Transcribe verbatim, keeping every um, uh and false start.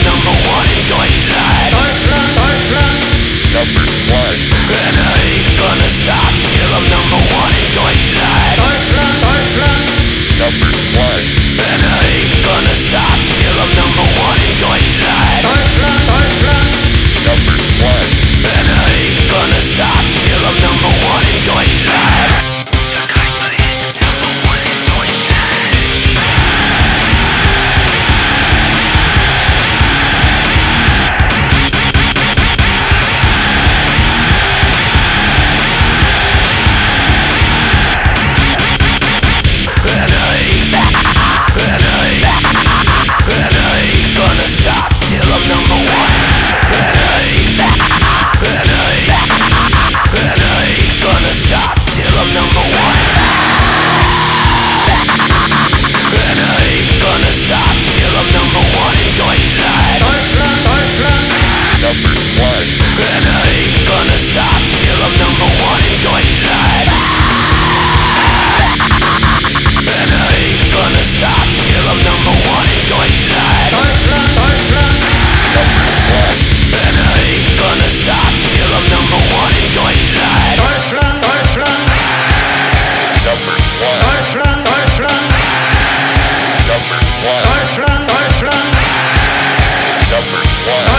number one in Deutschland. Deutschland, Deutschland. Number one. And I ain't gonna stop till I'm number one in Deutschland. Deutschland, Deutschland. Number one. And I ain't gonna stop till I'm number one in Deutschland. Deutschland, Deutschland. Number one. And I ain't gonna stop till I'm number one in Deutschland. Der Kaiser ist number one in Deutschland. And I ain't, and I ain't, and I ain't gonna stop till I'm number one. And I ain't, and I ain't, and I ain't gonna stop till I'm number one. And I ain't gonna stop till I'm number one in Deutschland. Deutschland, Deutschland. Number one. And I ain't gonna stop till I'm number one in Deutschland. And I ain't gonna stop till I'm number one in Deutschland. Deutschland, Deutschland. Number one. And I ain't gonna stop till I'm number one in Deutschland. Deutschland, Deutschland. Number one. Deutschland, Deutschland. Number one. Deutschland, Deutschland. Number one.